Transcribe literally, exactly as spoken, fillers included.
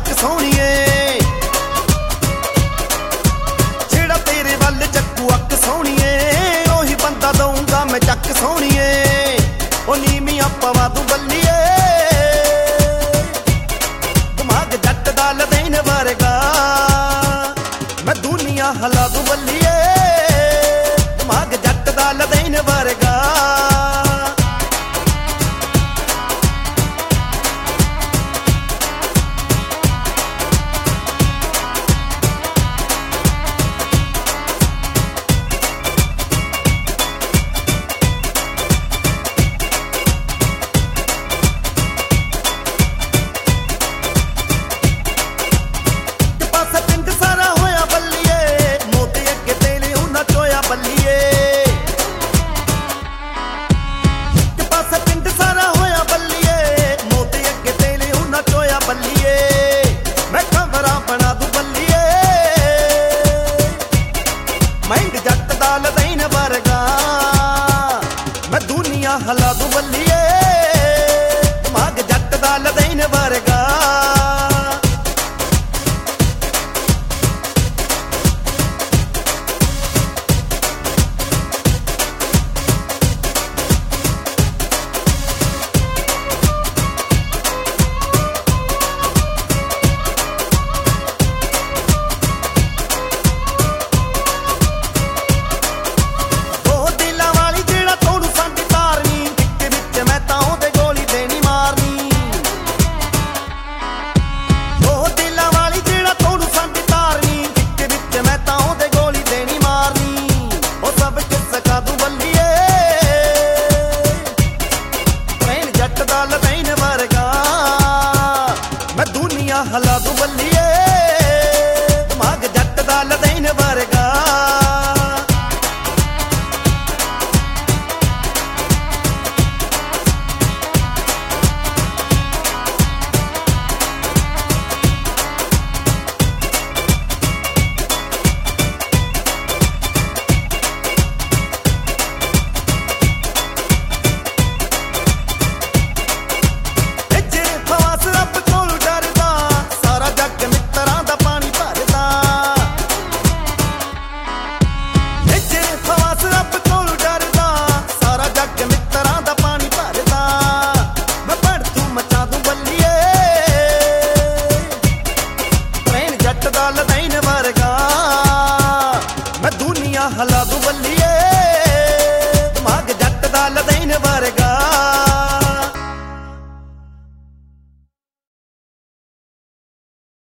ਚੱਕ ਸੋਹਣੀਏ, ਜਿਹੜਾ ਤੇਰੇ ਵੱਲ ਚੱਕੂ ਅੱਕ ਸੋਹਣੀਏ, ਉਹੀ ਬੰਦਾ ਦਊਂਗਾ ਮੈਂ ਚੱਕ ਸੋਹਣੀਏ। ਉਹ ਨੀਵੀਆਂ ਪਵਾ ਦੂੰ ਬੱਲੀਏ, ਦਿਮਾਗ ਜੱਟ ਦਾ ਲਦੈਨ ਵਰਗਾ, ਮੈਂ ਦੁਨੀਆ ਹਿਲਾ ਦੂੰ ਬੱਲੀਏ, ਦਿਮਾਗ ਜੱਟ ਦਾ ਲਦੈਨ ਵਰਗਾ। ਹਲਾ ਦੂੰ ਬੱਲੀਏ, ਦਿਮਾਗ ਜੱਟ ਦਾ ਲਦੈਨ ਵਰਗਾ। ਹਲਾ ਦੂੰ ਬੱਲੀਏ।